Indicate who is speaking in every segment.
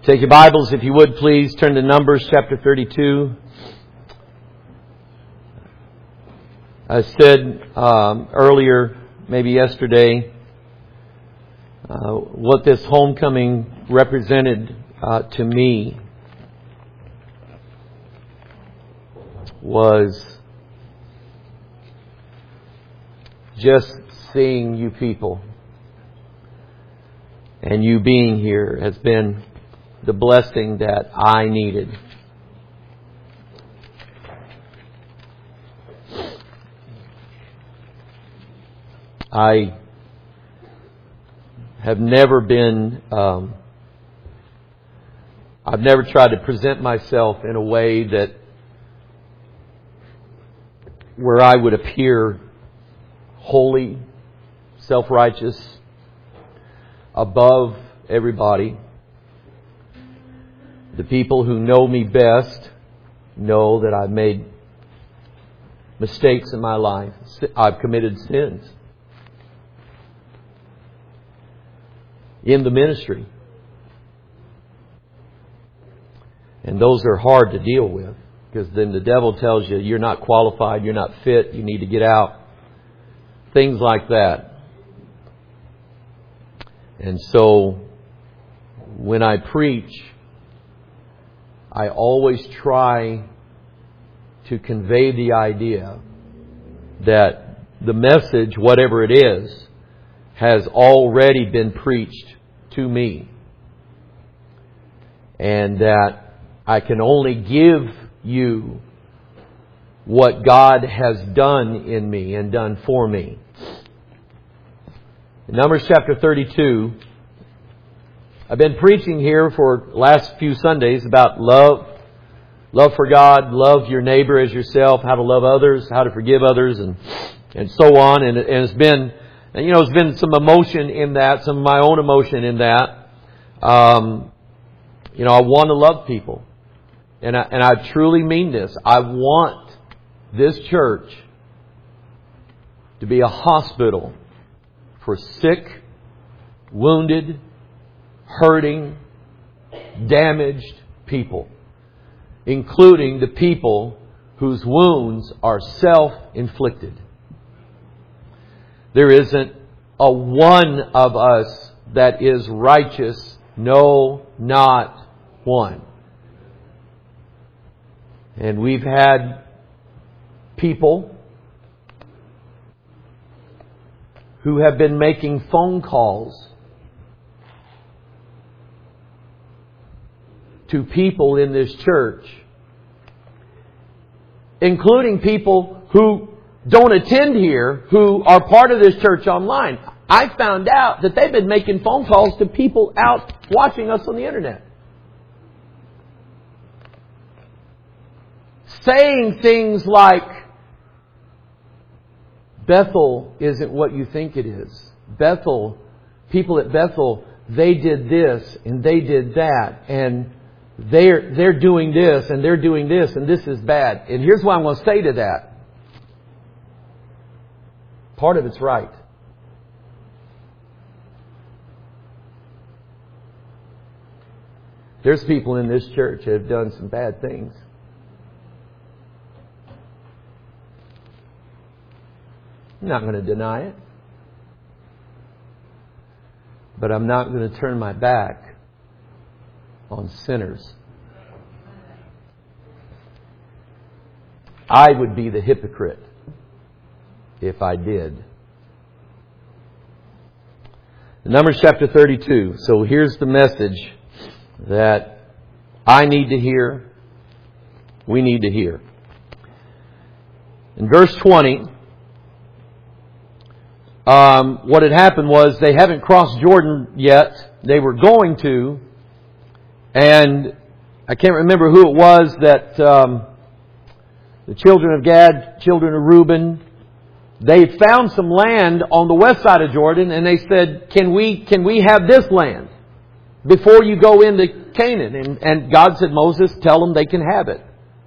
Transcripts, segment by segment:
Speaker 1: Take your Bibles, if you would, please. Turn to Numbers chapter 32. I said earlier, maybe yesterday, what this homecoming represented to me was just seeing you people and you being here has been the blessing that I needed. I have never been, I've never tried to present myself in a way that where I would appear holy, self-righteous, above everybody. The people who know me best know that I've made mistakes in my life. I've committed sins in the ministry. And those are hard to deal with, because then the devil tells you you're not qualified, you're not fit, you need to get out. Things like that. And so when I preach, I always try to convey the idea that the message, whatever it is, has already been preached to me. And that I can only give you what God has done in me and done for me. In Numbers chapter 32, I've been preaching here for the last few Sundays about love. Love for God, love your neighbor as yourself, how to love others, how to forgive others, and so on. And it's been, it's been some emotion in that, some of my own emotion in that. I want to love people. And I truly mean this. I want this church to be a hospital for sick, wounded, hurting, damaged people, including the people whose wounds are self-inflicted. There isn't a one of us that is righteous. No, not one. And we've had people who have been making phone calls to people in this church, including people who don't attend here, who are part of this church online. I found out that they've been making phone calls to people out watching us on the internet, saying things like, Bethel isn't what you think it is. Bethel, people at Bethel, they did this and they did that, and they're doing this and they're doing this, and this is bad. And here's what I'm going to say to that. Part of it's right. There's people in this church that have done some bad things. I'm not going to deny it. But I'm not going to turn my back on sinners. I would be the hypocrite if I did. Numbers chapter 32. So here's the message that I need to hear, we need to hear. In verse 20, what had happened was they haven't crossed Jordan yet. They were going to. And I can't remember who it was that the children of Gad, children of Reuben, they found some land on the west side of Jordan, and they said, can we have this land before you go into Canaan? And God said, Moses, tell them they can have it.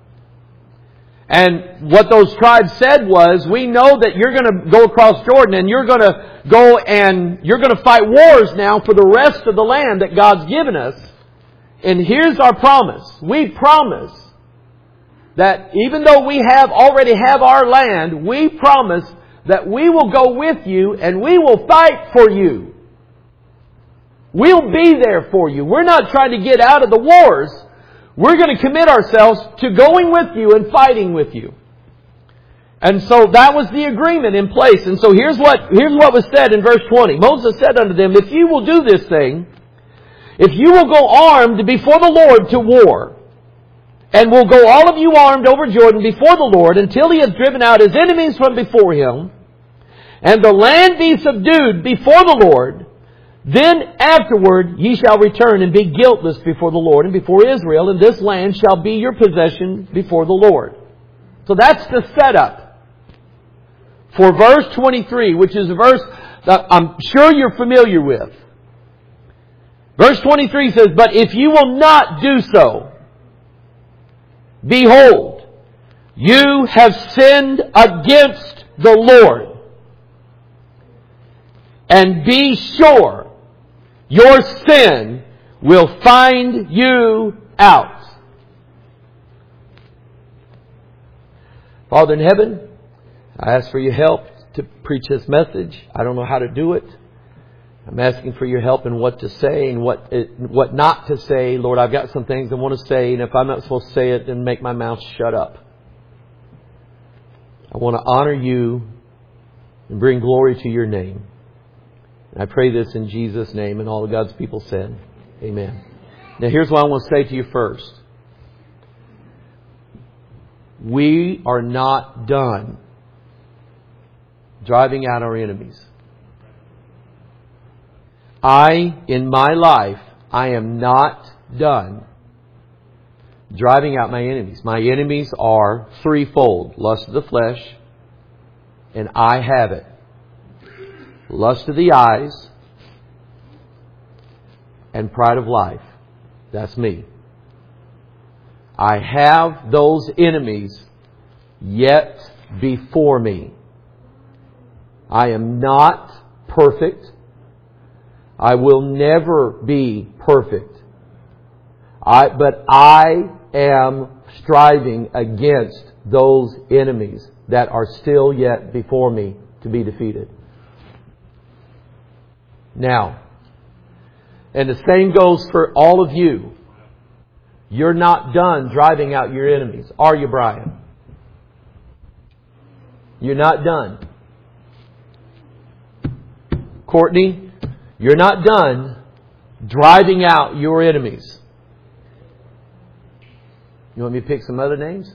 Speaker 1: And what those tribes said was, we know that you're going to go across Jordan and you're going to go and you're going to fight wars now for the rest of the land that God's given us. And here's our promise. We promise that even though we already have our land, we promise that we will go with you and we will fight for you. We'll be there for you. We're not trying to get out of the wars. We're going to commit ourselves to going with you and fighting with you. And so that was the agreement in place. And so here's what was said in verse 20. Moses said unto them, if you will do this thing, if you will go armed before the Lord to war, and will go all of you armed over Jordan before the Lord until He has driven out His enemies from before Him, and the land be subdued before the Lord, then afterward ye shall return and be guiltless before the Lord and before Israel, and this land shall be your possession before the Lord. So that's the setup for verse 23, which is a verse that I'm sure you're familiar with. Verse 23 says, but if you will not do so, behold, you have sinned against the Lord. And be sure your sin will find you out. Father in heaven, I ask for your help to preach this message. I don't know how to do it. I'm asking for your help in what to say and what not to say. Lord, I've got some things I want to say, and if I'm not supposed to say it, then make my mouth shut up. I want to honor you and bring glory to your name. And I pray this in Jesus' name, and all of God's people said, amen. Now here's what I want to say to you first. We are not done driving out our enemies. In my life, I am not done driving out my enemies. My enemies are threefold. Lust of the flesh, and I have it. Lust of the eyes, and pride of life. That's me. I have those enemies yet before me. I am not perfect. I will never be perfect. But I am striving against those enemies that are still yet before me to be defeated. Now, and the same goes for all of you. You're not done driving out your enemies. Are you, Brian? You're not done. Courtney, you're not done driving out your enemies. You want me to pick some other names?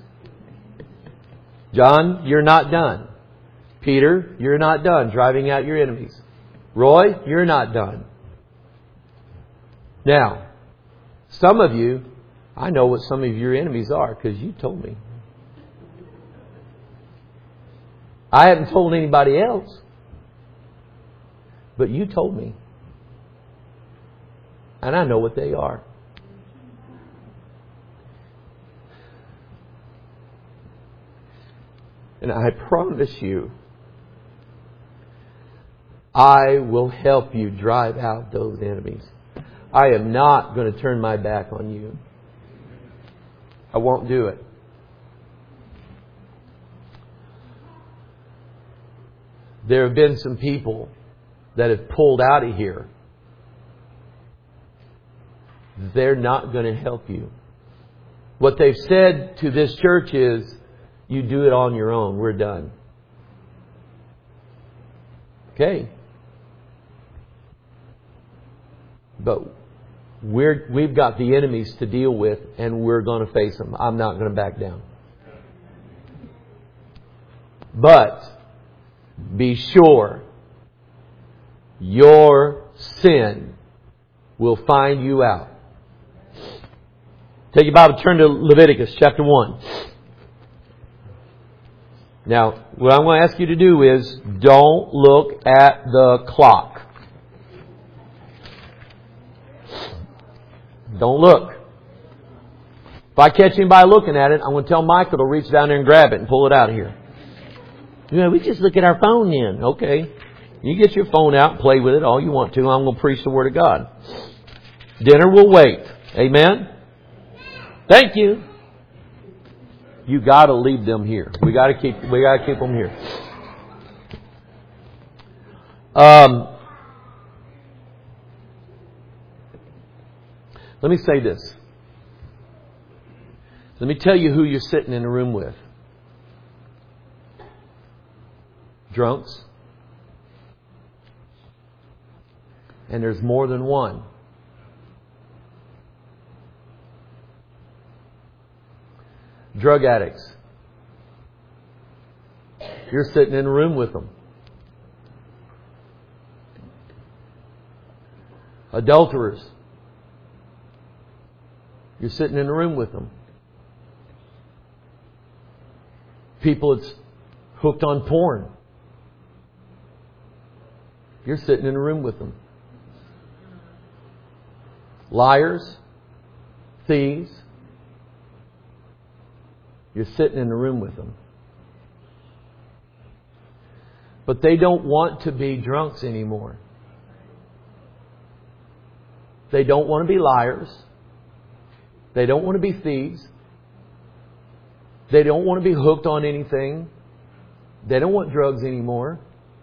Speaker 1: John, you're not done. Peter, you're not done driving out your enemies. Roy, you're not done. Now, some of you, I know what some of your enemies are because you told me. I haven't told anybody else. But you told me. And I know what they are. And I promise you, I will help you drive out those enemies. I am not going to turn my back on you. I won't do it. There have been some people that have pulled out of here. They're not going to help you. What they've said to this church is, you do it on your own. We're done. Okay. But we've got the enemies to deal with, and we're going to face them. I'm not going to back down. But be sure your sin will find you out. Take your Bible, turn to Leviticus chapter 1. Now, what I'm going to ask you to do is don't look at the clock. Don't look. If I catch anybody looking at it, I'm going to tell Michael to reach down there and grab it and pull it out of here. Yeah, we just look at our phone then. Okay. You get your phone out and play with it all you want to. I'm going to preach the Word of God. Dinner will wait. Amen? Thank you. You got to leave them here. We got to keep them here. Let me say this. Let me tell you who you're sitting in a room with. Drunks. And there's more than one. Drug addicts. You're sitting in a room with them. Adulterers. You're sitting in a room with them. People that's hooked on porn. You're sitting in a room with them. Liars. Thieves. You're sitting in a room with them. But they don't want to be drunks anymore. They don't want to be liars. They don't want to be thieves. They don't want to be hooked on anything. They don't want drugs anymore.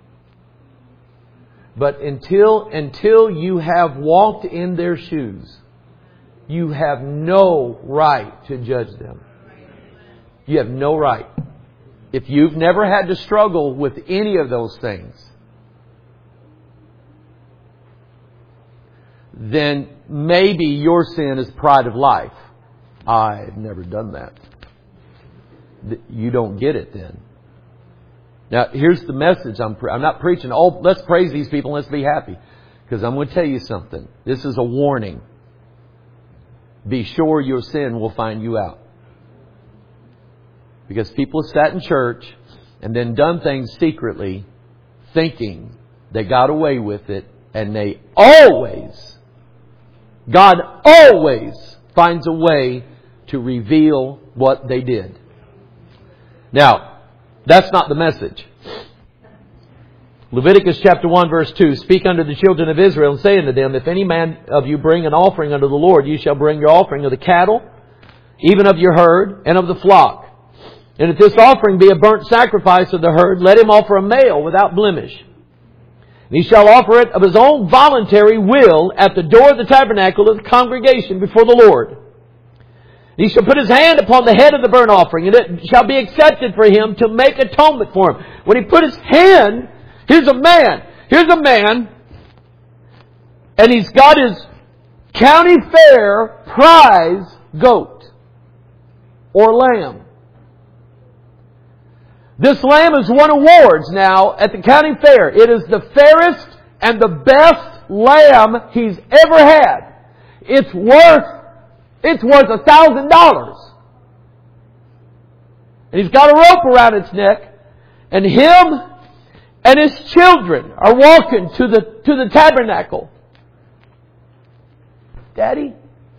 Speaker 1: But until you have walked in their shoes, you have no right to judge them. You have no right. If you've never had to struggle with any of those things, then maybe your sin is pride of life. I've never done that. You don't get it then. Now, here's the message. I'm not preaching, oh, let's praise these people and let's be happy. Because I'm going to tell you something. This is a warning. Be sure your sin will find you out. Because people have sat in church and then done things secretly, thinking they got away with it, and God always finds a way to reveal what they did. Now, that's not the message. Leviticus chapter 1 verse 2, Speak unto the children of Israel and say unto them, If any man of you bring an offering unto the Lord, you shall bring your offering of the cattle, even of your herd, and of the flock. And if this offering be a burnt sacrifice of the herd, let him offer a male without blemish. And he shall offer it of his own voluntary will at the door of the tabernacle of the congregation before the Lord. And he shall put his hand upon the head of the burnt offering, and it shall be accepted for him to make atonement for him. When he put his hand, here's a man, and he's got his county fair prize goat or lamb. This lamb has won awards now at the county fair. It is the fairest and the best lamb he's ever had. It's worth $1,000. And he's got a rope around its neck, and him and his children are walking to the tabernacle. Daddy,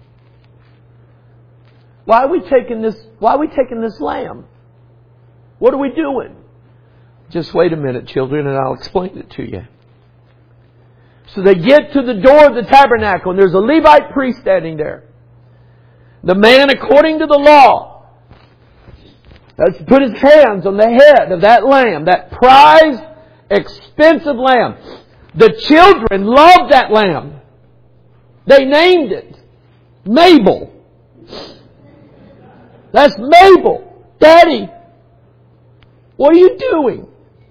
Speaker 1: why are we taking this lamb? What are we doing? Just wait a minute, children, and I'll explain it to you. So they get to the door of the tabernacle, and there's a Levite priest standing there. The man, according to the law, has to put his hands on the head of that lamb, that prized, expensive lamb. The children loved that lamb. They named it Mabel. That's Mabel. Daddy, what are you doing?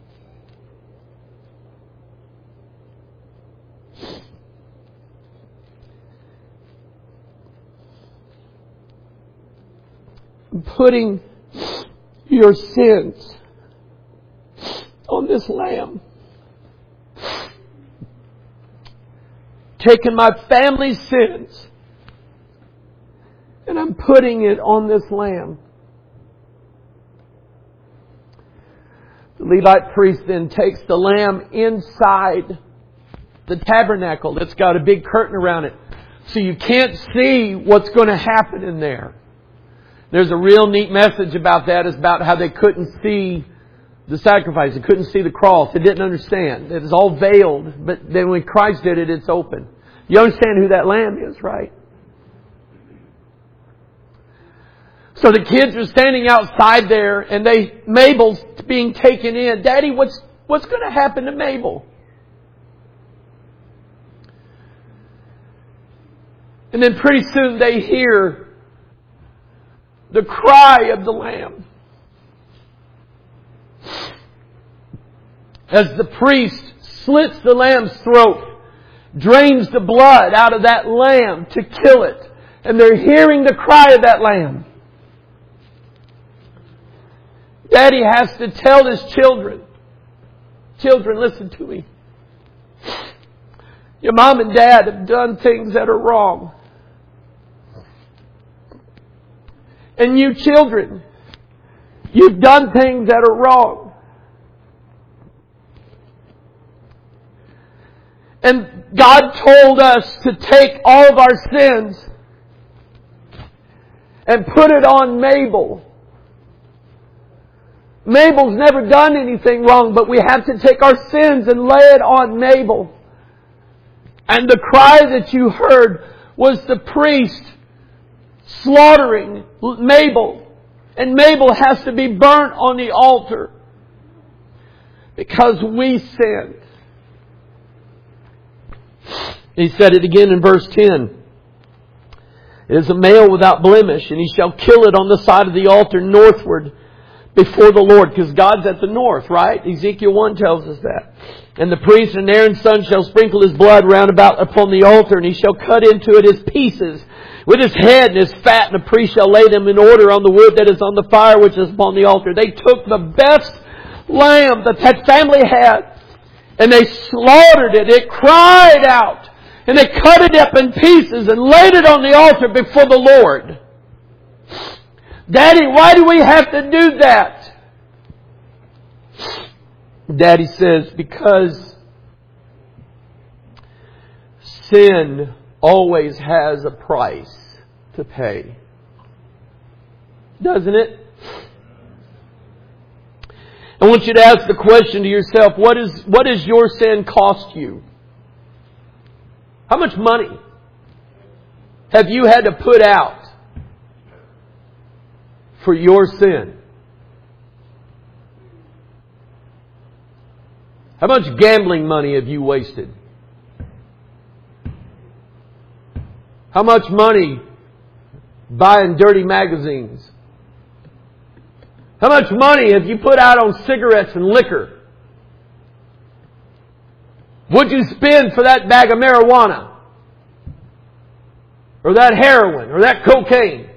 Speaker 1: I'm putting your sins on this lamb. Taking my family's sins, and I'm putting it on this lamb. The Levite priest then takes the lamb inside the tabernacle that's got a big curtain around it, so you can't see what's going to happen in there. There's a real neat message about that. It's about how they couldn't see the sacrifice. They couldn't see the cross. They didn't understand. It was all veiled. But then when Christ did it, it's open. You understand who that lamb is, right?
Speaker 2: So the kids are standing outside there, and Mabel's being taken in. Daddy, what's going to happen to Mabel? And then pretty soon they hear the cry of the lamb. As the priest slits the lamb's throat, drains the blood out of that lamb to kill it. And they're hearing the cry of that lamb. Daddy has to tell his children, listen to me. Your mom and dad have done things that are wrong. And you children, you've done things that are wrong. And God told us to take all of our sins and put it on Mabel. Mabel's never done anything wrong, but we have to take our sins and lay it on Mabel. And the cry that you heard was the priest slaughtering Mabel. And Mabel has to be burnt on the altar because we sinned. He said it again in verse 10. It is a male without blemish, and he shall kill it on the side of the altar northward before the Lord. Because God's at the north, right? Ezekiel 1 tells us that. And the priest and Aaron's son shall sprinkle his blood round about upon the altar, and he shall cut into it his pieces with his head and his fat, and the priest shall lay them in order on the wood that is on the fire which is upon the altar. They took the best lamb that that family had, and they slaughtered it. It cried out. And they cut it up in pieces and laid it on the altar before the Lord. Daddy, why do we have to do that? Daddy says, because sin always has a price to pay. Doesn't it? I want you to ask the question to yourself, what does your sin cost you? How much money have you had to put out for your sin? How much gambling money have you wasted? How much money buying dirty magazines? How much money have you put out on cigarettes and liquor? What'd you spend for that bag of marijuana? Or that heroin? Or that cocaine?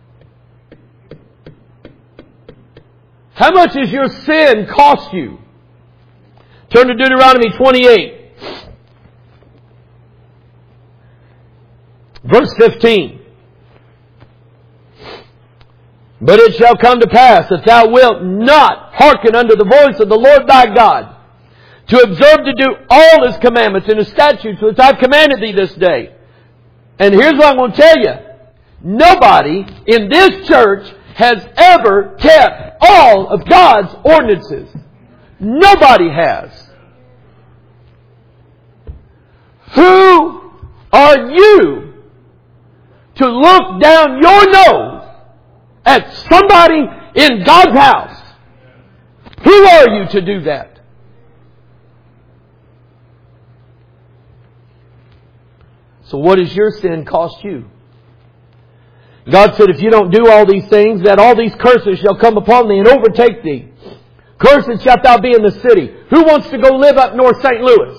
Speaker 2: How much has your sin cost you? Turn to Deuteronomy 28. Verse 15. But it shall come to pass, if thou wilt not hearken unto the voice of the Lord thy God, to observe to do all His commandments and His statutes which I've commanded thee this day. And here's what I'm going to tell you. Nobody in this church has ever kept all of God's ordinances. Nobody has. Who are you to look down your nose at somebody in God's house? Who are you to do that? So what does your sin cost you? God said, if you don't do all these things, that all these curses shall come upon thee and overtake thee. Cursed shalt thou be in the city. Who wants to go live up north St. Louis?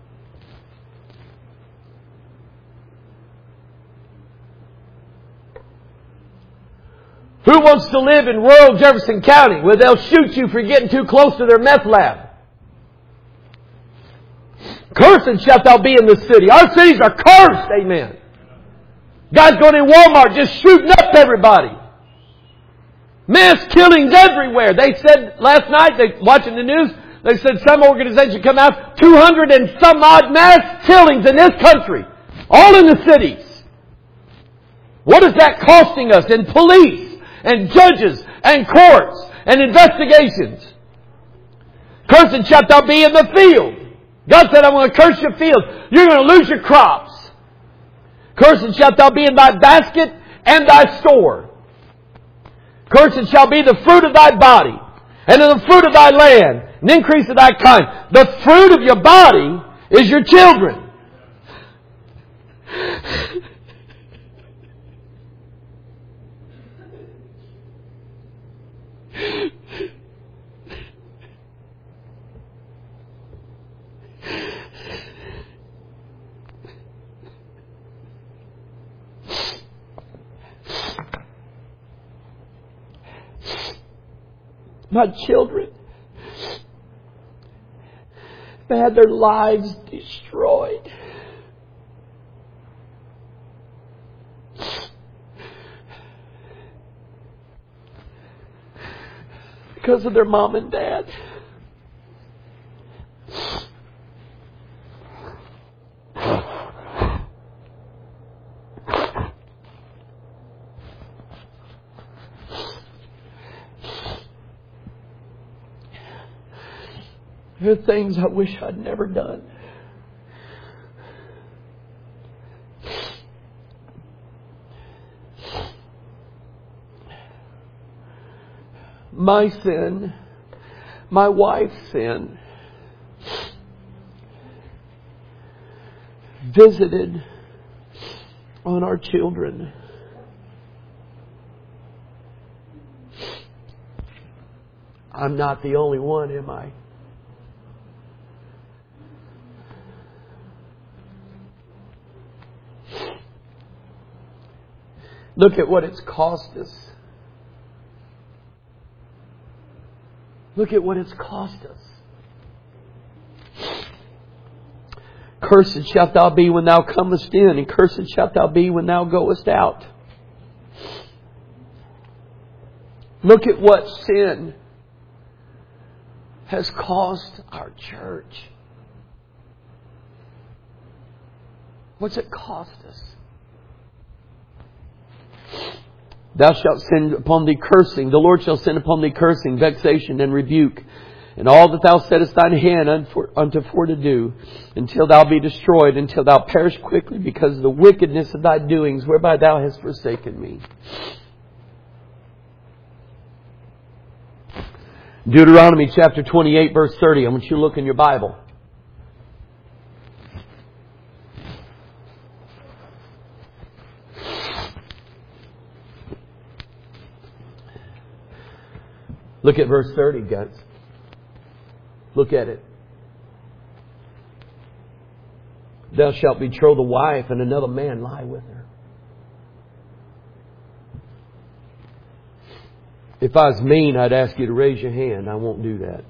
Speaker 2: Who wants to live in rural Jefferson County where they'll shoot you for getting too close to their meth lab? Cursed shalt thou be in the city. Our cities are cursed, amen. Guys going in Walmart just shooting up everybody. Mass killings everywhere. They said last night, watching the news, they said some organization come out, 200 and some odd mass killings in this country. All in the cities. What is that costing us in police and judges and courts and investigations? Cursed shalt thou be in the field. God said, I'm going to curse your field. You're going to lose your crops. Cursed shalt thou be in thy basket and thy store. Cursed shall be the fruit of thy body, and of the fruit of thy land, an increase of thy kind. The fruit of your body is your children. My children, they had their lives destroyed. Because of their mom and dad. There are things I wish I'd never done. My sin, my wife's sin, visited on our children. I'm not the only one, am I? Look at what it's cost us. Look at what it's cost us. Cursed shalt thou be when thou comest in, and cursed shalt thou be when thou goest out. Look at what sin has cost our church. What's it cost us? Thou shalt send upon thee cursing. The Lord shall send upon thee cursing, vexation, and rebuke. And all that thou settest thine hand unto for to do, until thou be destroyed, until thou perish quickly, because of the wickedness of thy doings, whereby thou hast forsaken me. Deuteronomy chapter 28, verse 30. I want you to look in your Bible. Look at verse 30, guys. Look at it. Thou shalt betroth a wife, and another man lie with her. If I was mean, I'd ask you to raise your hand. I won't do that.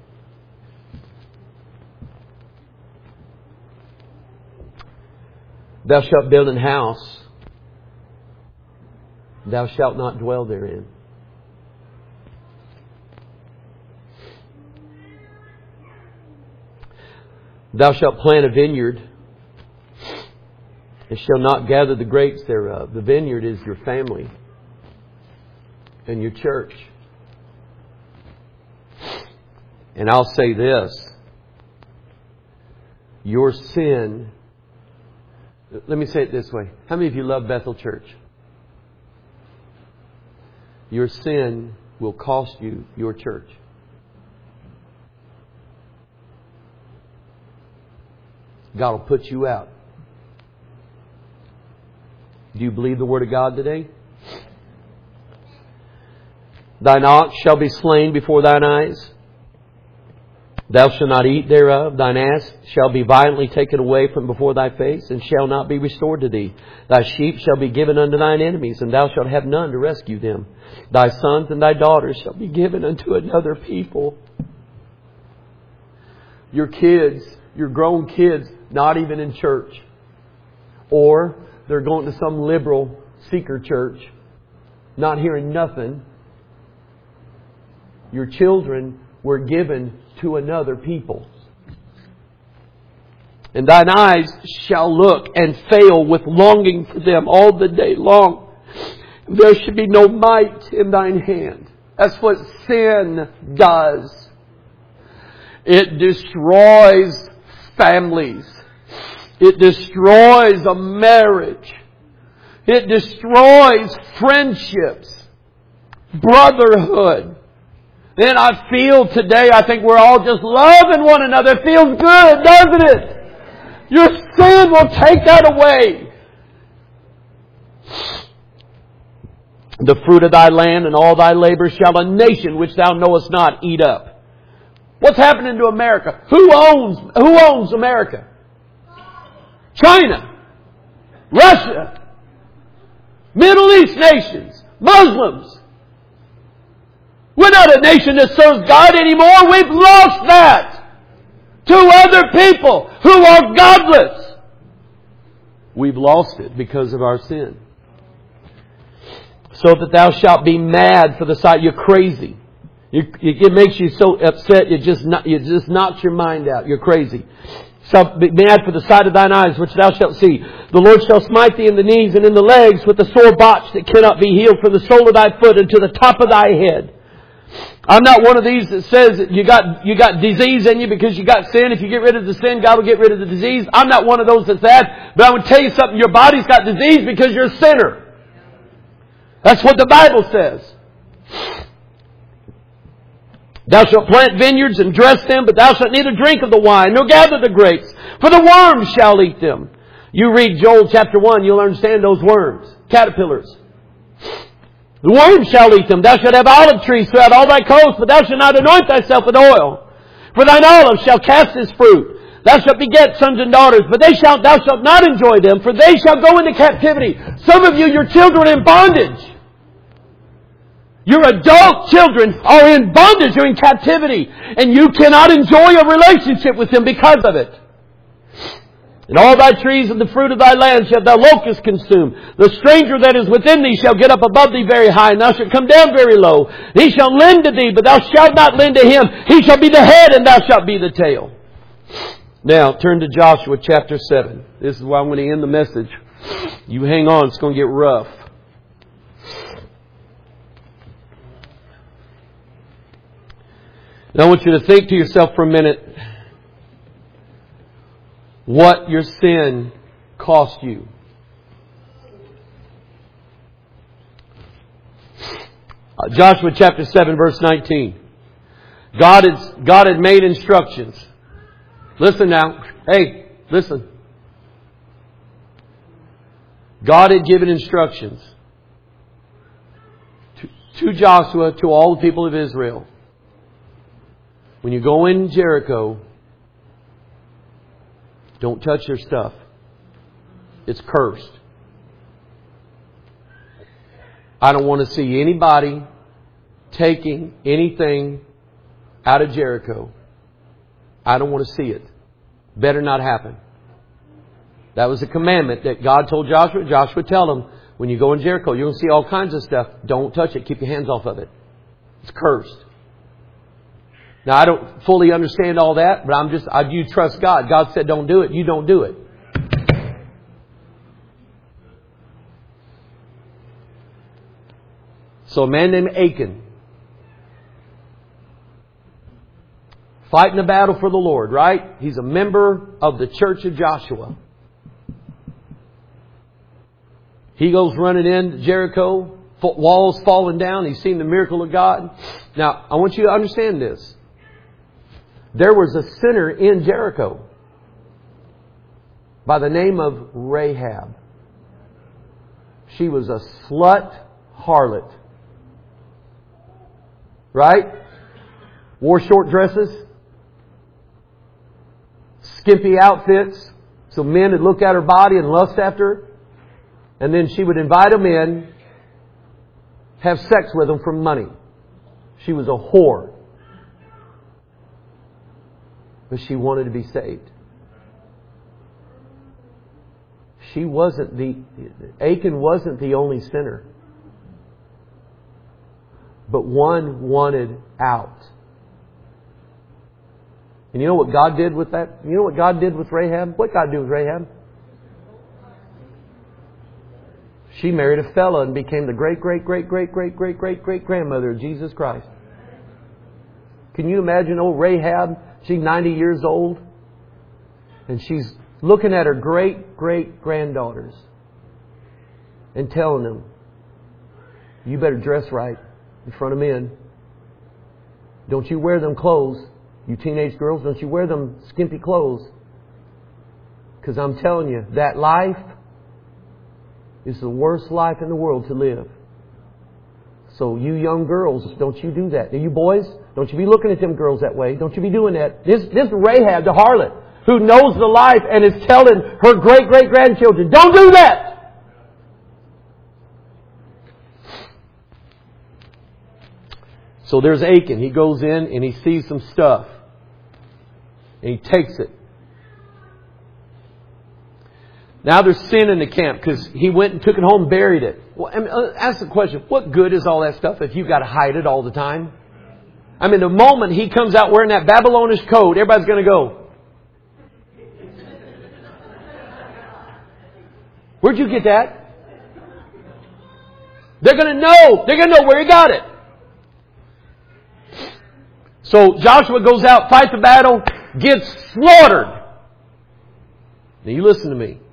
Speaker 2: Thou shalt build an house. Thou shalt not dwell therein. Thou shalt plant a vineyard, and shalt not gather the grapes thereof. The vineyard is your family and your church. And I'll say this. Your sin... Let me say it this way. How many of you love Bethel Church? Your sin will cost you your church. God will put you out. Do you believe the Word of God today? Thine ox shall be slain before thine eyes. Thou shalt not eat thereof. Thine ass shall be violently taken away from before thy face, and shall not be restored to thee. Thy sheep shall be given unto thine enemies, and thou shalt have none to rescue them. Thy sons and thy daughters shall be given unto another people. Your kids, your grown kids, not even in church. Or they're going to some liberal seeker church, not hearing nothing. Your children were given to another people. And thine eyes shall look and fail with longing for them all the day long. There should be no might in thine hand. That's what sin does. It destroys families. It destroys a marriage. It destroys friendships. brotherhood. And I feel today, I think we're all just loving one another. It feels good, doesn't it? Your sin will take that away. The fruit of thy land and all thy labor shall a nation which thou knowest not eat up. What's happening to America? Who owns America? China, Russia, Middle East nations, Muslims. We're not a nation that serves God anymore. We've lost that to other people who are godless. We've lost it because of our sin. So that thou shalt be mad for the sight. You're crazy. It makes you so upset. You just knocks your mind out. You're crazy. Shalt be mad for the sight of thine eyes, which thou shalt see. The Lord shall smite thee in the knees and in the legs with a sore botch that cannot be healed from the sole of thy foot unto the top of thy head. I'm not one of these that says that you got disease in you because you got sin. If you get rid of the sin, God will get rid of the disease. I'm not one of those that's that. But I would tell you something. Your body's got disease because you're a sinner. That's what the Bible says. Thou shalt plant vineyards and dress them, but thou shalt neither drink of the wine, nor gather the grapes, for the worms shall eat them. You read Joel chapter 1, you'll understand those worms, caterpillars. The worms shall eat them. Thou shalt have olive trees throughout all thy coasts, but thou shalt not anoint thyself with oil. For thine olive shall cast his fruit. Thou shalt beget sons and daughters, but thou shalt not enjoy them, for they shall go into captivity. Some of you, your children are in bondage. Your adult children are in bondage, you're in captivity, and you cannot enjoy a relationship with them because of it. And all thy trees and the fruit of thy land shall thou locusts consume. The stranger that is within thee shall get up above thee very high, and thou shalt come down very low. He shall lend to thee, but thou shalt not lend to him. He shall be the head, and thou shalt be the tail. Now, turn to Joshua chapter 7. This is why I'm going to end the message. You hang on, it's going to get rough. Now I want you to think to yourself for a minute what your sin cost you. Joshua chapter 7 verse 19. God had made instructions. Listen now. Hey, listen. God had given instructions to Joshua, to all the people of Israel. When you go in Jericho, don't touch your stuff. It's cursed. I don't want to see anybody taking anything out of Jericho. I don't want to see it. Better not happen. That was a commandment that God told Joshua. Joshua, tell them, when you go in Jericho, you're going to see all kinds of stuff. Don't touch it. Keep your hands off of it. It's cursed. Now, I don't fully understand all that, but you trust God. God said don't do it. You don't do it. So a man named Achan, fighting a battle for the Lord, right? He's a member of the church of Joshua. He goes running into Jericho, walls falling down. He's seen the miracle of God. Now, I want you to understand this. There was a sinner in Jericho by the name of Rahab. She was a slut harlot. Right? Wore short dresses. Skimpy outfits. So men would look at her body and lust after her. And then she would invite them in, have sex with them for money. She was a whore. But she wanted to be saved. Achan wasn't the only sinner. But one wanted out. And you know what God did with that? You know what God did with Rahab? What God did with Rahab? She married a fella and became the great-great-great-great-great-great-great-great-grandmother of Jesus Christ. Can you imagine old Rahab? She's 90 years old. And she's looking at her great-great-granddaughters and telling them, you better dress right.
Speaker 1: in front of men. Don't you wear them clothes. You teenage girls, don't you wear them skimpy clothes. Because I'm telling you, that life is the worst life in the world to live. So you young girls, don't you do that. You boys, don't you be looking at them girls that way. Don't you be doing that. This Rahab, the harlot, who knows the life and is telling her great-great-grandchildren, don't do that! So there's Achan. He goes in and he sees some stuff. And he takes it. Now there's sin in the camp because he went and took it home and buried it. Well, ask the question, what good is all that stuff if you've got to hide it all the time? I mean, the moment he comes out wearing that Babylonish coat, everybody's going to go, where'd you get that? They're going to know. They're going to know where he got it. So Joshua goes out, fights the battle, gets slaughtered. Now you listen to me.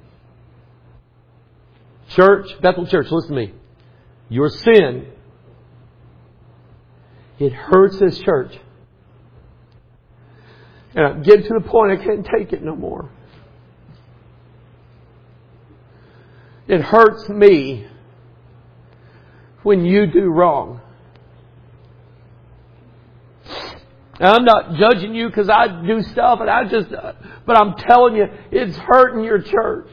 Speaker 1: Church, Bethel Church, listen to me. Your sin, it hurts this church. And I'm getting to the point I can't take it no more. It hurts me when you do wrong. Now, I'm not judging you because I do stuff and but I'm telling you, it's hurting your church.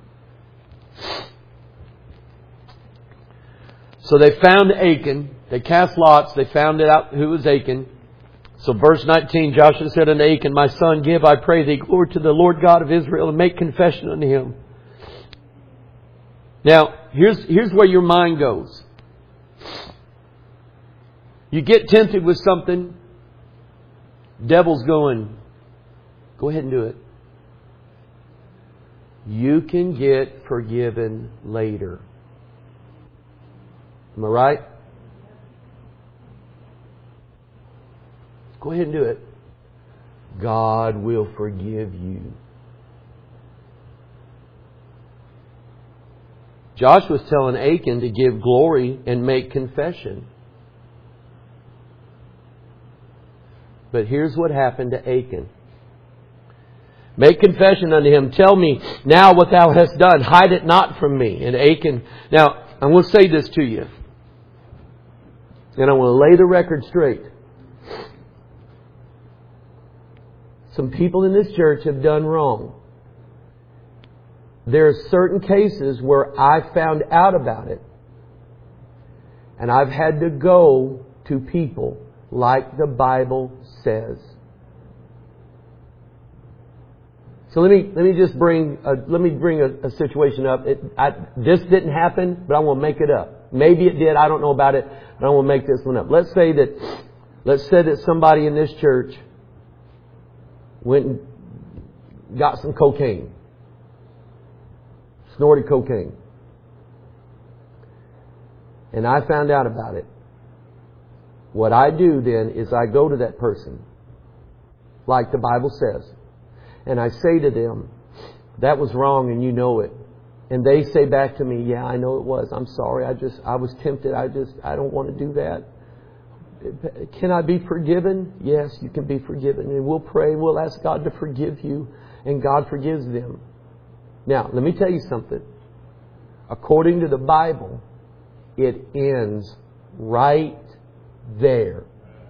Speaker 1: So they found Achan. They cast lots. They found out who was Achan. So verse 19, Joshua said unto Achan, my son, give, I pray thee, glory to the Lord God of Israel, and make confession unto him. Now, here's where your mind goes. You get tempted with something. Devil's going, go ahead and do it. You can get forgiven later. Am I right? Go ahead and do it. God will forgive you. Joshua's telling Achan to give glory and make confession. But here's what happened to Achan. Make confession unto him. Tell me now what thou hast done. Hide it not from me. And Achan... Now, I'm going to say this to you. And I want to lay the record straight. Some people in this church have done wrong. There are certain cases where I found out about it. And I've had to go to people like the Bible says. So let me just bring a situation up. This didn't happen, but I want to make it up. Maybe it did. I don't know about it, but I want to make this one up. Let's say that somebody in this church went and got some cocaine, snorted cocaine, and I found out about it. What I do then is I go to that person, like the Bible says, and I say to them, that was wrong and you know it. And they say back to me, yeah, I know it was. I'm sorry. I was tempted. I don't want to do that. Can I be forgiven? Yes, you can be forgiven. And we'll pray. We'll ask God to forgive you. And God forgives them. Now, let me tell you something. According to the Bible, it ends right there.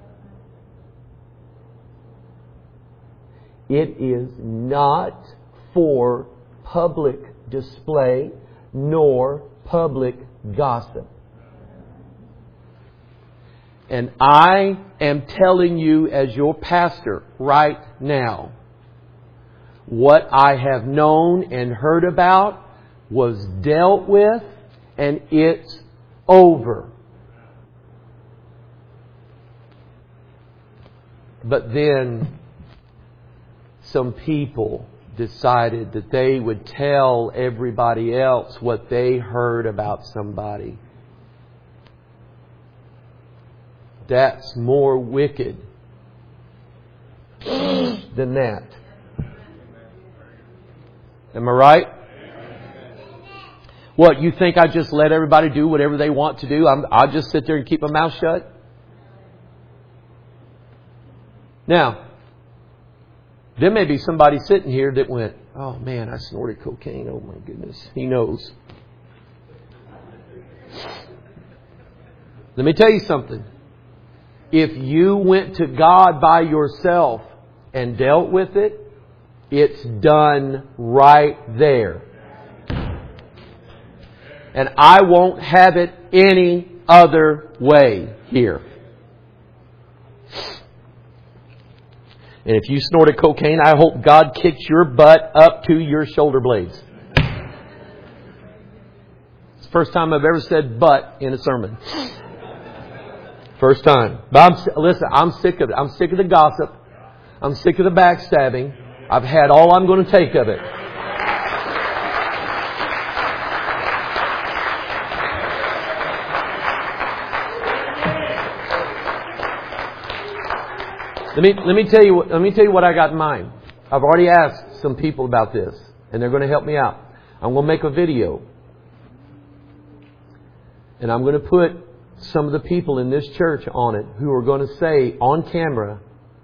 Speaker 1: It is not for public display nor public gossip. And I am telling you as your pastor right now, what I have known and heard about was dealt with and it's over. But then some people decided that they would tell everybody else what they heard about somebody. That's more wicked than that. Am I right?
Speaker 2: What, you think I just let everybody do whatever they want to do? I'll just sit there and keep my mouth shut? Now, there may be somebody sitting here that went, oh man, I snorted cocaine. Oh my goodness. He knows. Let me tell you something. If you went to God by yourself and dealt with it, it's done right there. And I won't have it any other way here. And if you snorted cocaine, I hope God kicks your butt up to your shoulder blades. It's the first time I've ever said "but" in a sermon. First time. But I'm sick of it. I'm sick of the gossip. I'm sick of the backstabbing. I've had all I'm going to take of it. Let me tell you what I got in mind. I've already asked some people about this, and they're going to help me out. I'm going to make a video, and I'm going to put some of the people in this church on it who are going to say on camera,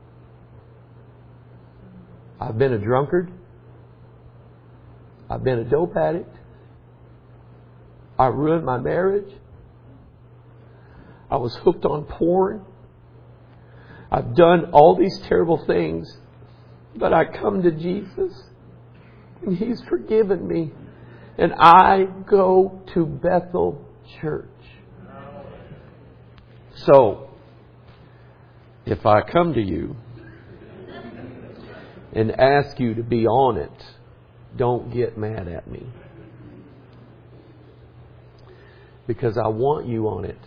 Speaker 2: I've been a drunkard. I've been a dope addict. I ruined my marriage. I was hooked on porn. I've done all these terrible things, but I come to Jesus and He's forgiven me, and I go to Bethel Church. So, if I come to you and ask you to be on it, don't get mad at me. Because I want you on it.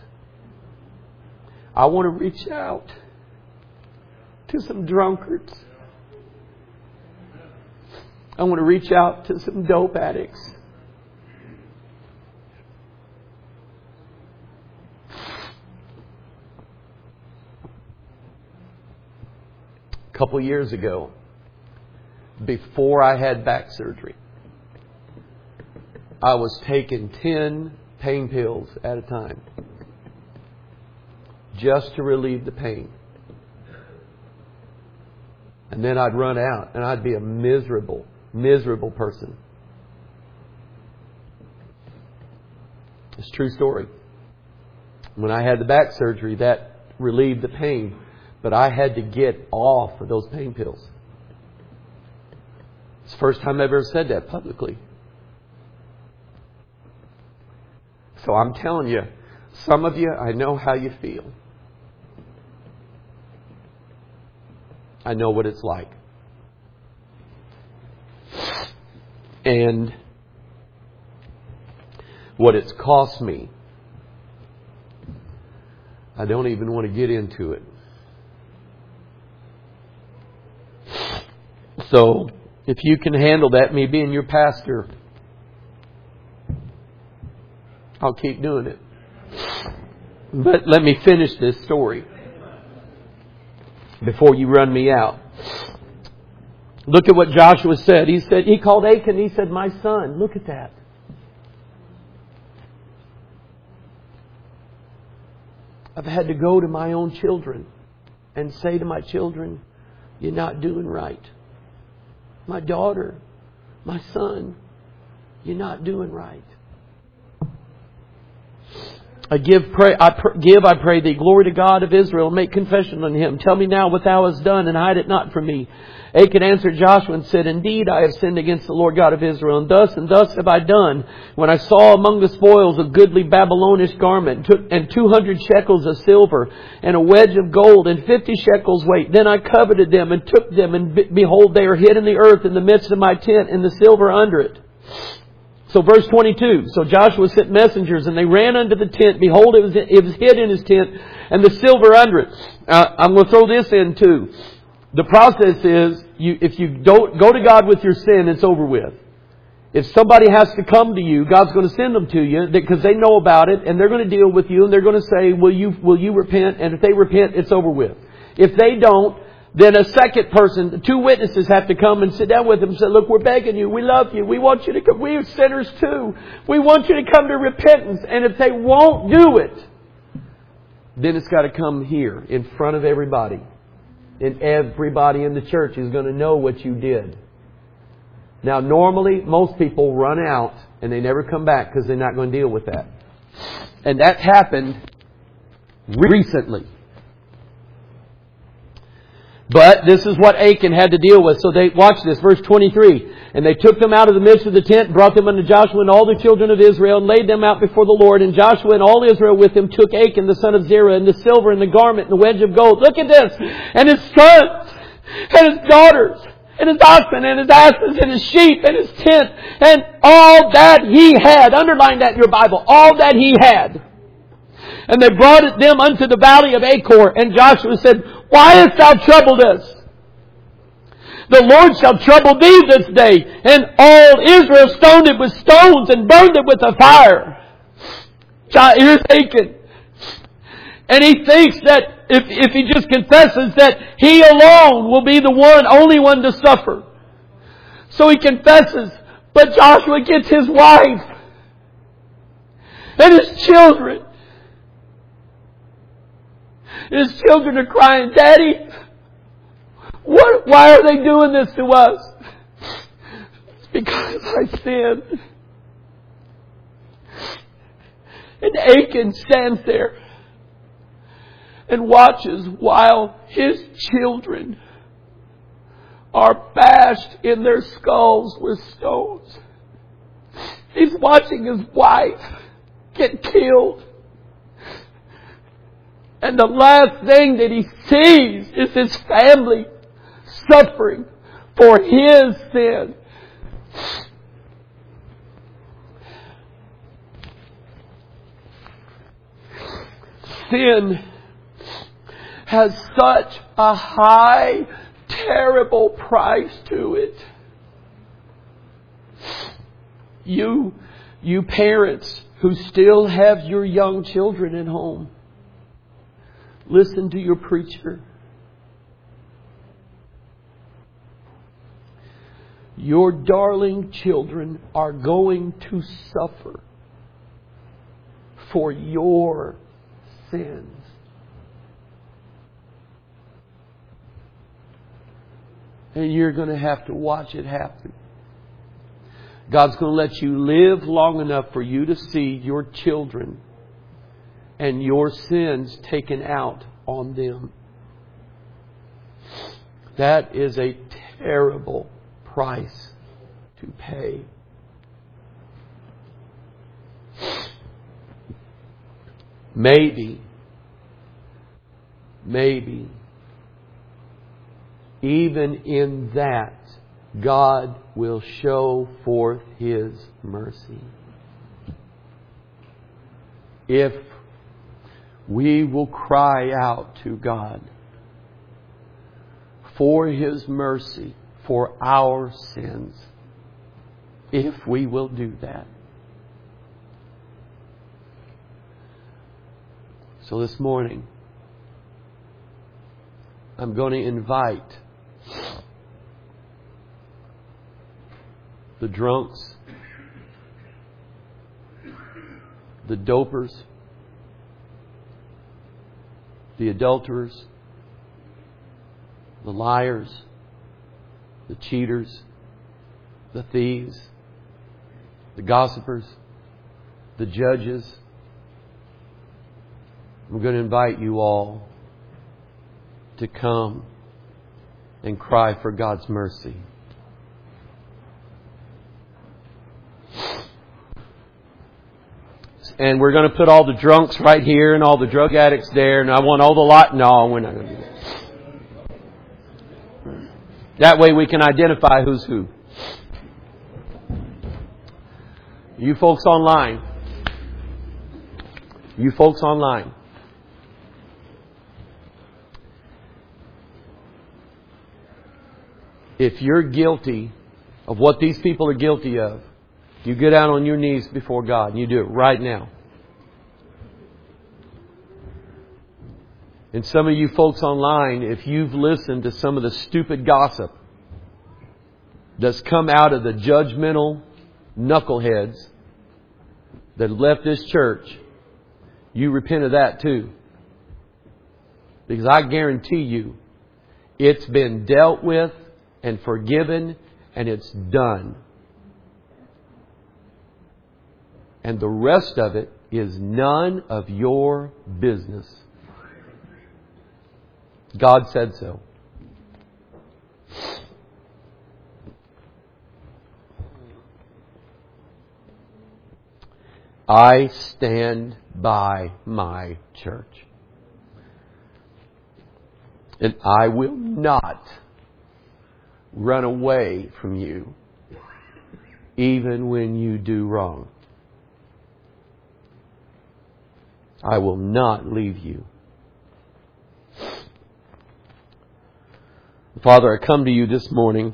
Speaker 2: I want to reach out to some drunkards. I want to reach out to some dope addicts. A couple years ago, before I had back surgery, I was taking 10 pain pills at a time just to relieve the pain. And then I'd run out and I'd be a miserable person. It's a true story. When I had the back surgery, that relieved the pain. But I had to get off of those pain pills. It's the first time I've ever said that publicly. So I'm telling you, some of you, I know how you feel. I know what it's like. And what it's cost me. I don't even want to get into it. So, if you can handle that, me being your pastor, I'll keep doing it. But let me finish this story before you run me out. Look at what Joshua said. He called Achan. He said, my son. Look at that. I've had to go to my own children and say to my children, you're not doing right. My daughter, my son, you're not doing right. I pray thee, glory to God of Israel, make confession unto Him. Tell me now what thou hast done, and hide it not from me. Achan answered Joshua and said, indeed, I have sinned against the Lord God of Israel, and thus have I done. When I saw among the spoils a goodly Babylonish garment, and 200 shekels of silver, and a wedge of gold, and 50 shekels weight, then I coveted them, and took them, and behold, they are hid in the earth in the midst of my tent, and the silver under it. So verse 22, so Joshua sent messengers, and they ran unto the tent. Behold, it was hid in his tent, and the silver under it. I'm going to throw this in too. The process is, if you don't go to God with your sin, it's over with. If somebody has to come to you, God's going to send them to you because they know about it, and they're going to deal with you, and they're going to say, will you repent? And if they repent, it's over with. If they don't, then a second person, 2 witnesses have to come and sit down with him and say, look, we're begging you. We love you. We want you to come. We are sinners too. We want you to come to repentance. And if they won't do it, then it's got to come here in front of everybody. And everybody in the church is going to know what you did. Now, normally, most people run out and they never come back because they're not going to deal with that. And that's happened recently. But this is what Achan had to deal with. So they, watch this, verse 23. And they took them out of the midst of the tent, brought them unto Joshua and all the children of Israel, and laid them out before the Lord. And Joshua and all Israel with him took Achan the son of Zerah, and the silver, and the garment, and the wedge of gold. Look at this! And his sons, and his daughters, and his oxen, and his asses, and his sheep, and his tent, and all that he had. Underline that in your Bible. All that he had. And they brought them unto the valley of Achor. And Joshua said, why hast thou troubled us? The Lord shall trouble thee this day. And all Israel stoned it with stones and burned it with a fire. Here's Achan. And he thinks that if he just confesses that he alone will be the only one to suffer. So he confesses. But Joshua gets his wife and his children. His children are crying, Daddy, why are they doing this to us? It's because I sinned. And Achan stands there and watches while his children are bashed in their skulls with stones. He's watching his wife get killed. And the last thing that he sees is his family suffering for his sin. Sin has such a high, terrible price to it. You parents who still have your young children at home, listen to your preacher. Your darling children are going to suffer for your sins. And you're going to have to watch it happen. God's going to let you live long enough for you to see your children and your sins taken out on them. That is a terrible price to pay. Maybe, even in that, God will show forth His mercy. If we will cry out to God for His mercy for our sins, if we will do that. So this morning, I'm going to invite the drunks, the dopers, the adulterers, the liars, the cheaters, the thieves, the gossipers, the judges. I'm going to invite you all to come and cry for God's mercy. And we're going to put all the drunks right here and all the drug addicts there, and I want all the lot. No, we're not going to do that. That way we can identify who's who. You folks online. If you're guilty of what these people are guilty of, you get down on your knees before God. And you do it right now. And some of you folks online, if you've listened to some of the stupid gossip that's come out of the judgmental knuckleheads that have left this church, you repent of that too. Because I guarantee you, it's been dealt with and forgiven and it's done. And the rest of it is none of your business. God said so. I stand by my church. And I will not run away from you, even when you do wrong. I will not leave you. Father, I come to you this morning.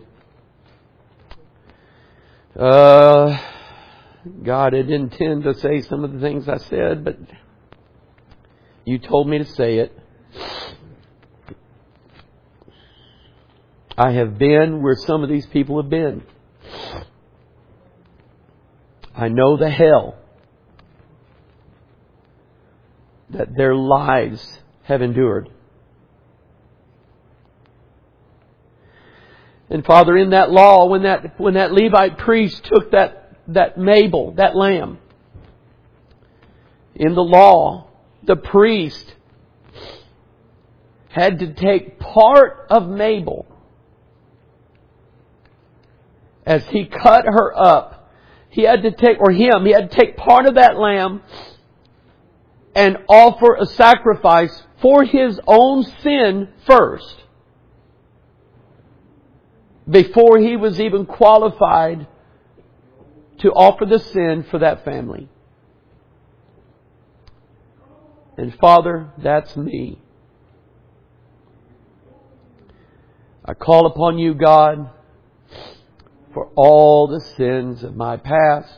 Speaker 2: God, I didn't intend to say some of the things I said, but you told me to say it. I have been where some of these people have been. I know the hell that their lives have endured. And Father, in that law, when that Levite priest took that Mabel, that lamb, in the law, the priest had to take part of Mabel as he cut her up. He had to take part of that lamb and offer a sacrifice for his own sin first, before he was even qualified to offer the sin for that family. And Father, that's me. I call upon you, God, for all the sins of my past.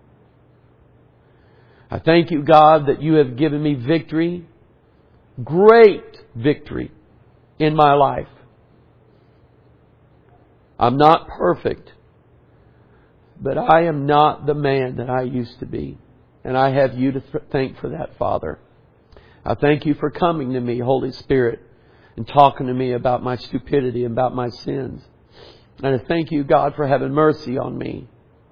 Speaker 2: I thank you, God, that you have given me victory, great victory in my life. I'm not perfect, but I am not the man that I used to be. And I have you to thank for that, Father. I thank you for coming to me, Holy Spirit, and talking to me about my stupidity and about my sins. And I thank you, God, for having mercy on me.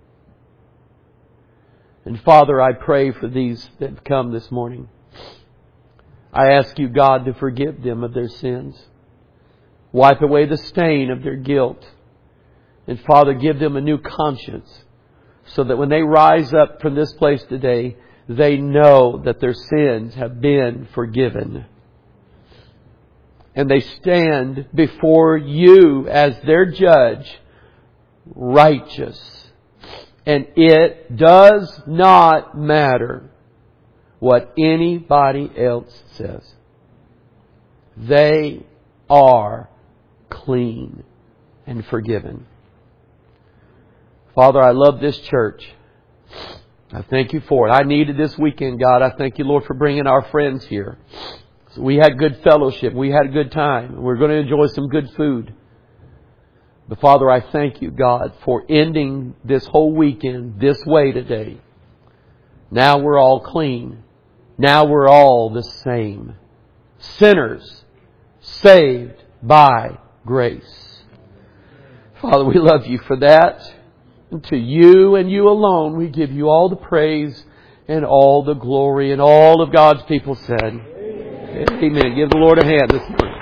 Speaker 2: And Father, I pray for these that have come this morning. I ask you, God, to forgive them of their sins. Wipe away the stain of their guilt. And Father, give them a new conscience, so that when they rise up from this place today, they know that their sins have been forgiven. And they stand before you as their judge, righteous. And it does not matter what anybody else says. They are clean and forgiven. Father, I love this church. I thank you for it. I needed this weekend, God. I thank you, Lord, for bringing our friends here. So we had good fellowship. We had a good time. We're going to enjoy some good food. But Father, I thank you, God, for ending this whole weekend this way today. Now we're all clean. Now we're all the same. Sinners saved by grace. Father, we love you for that. And to you and you alone, we give you all the praise and all the glory. And all of God's people said, Amen. Give the Lord a hand this morning.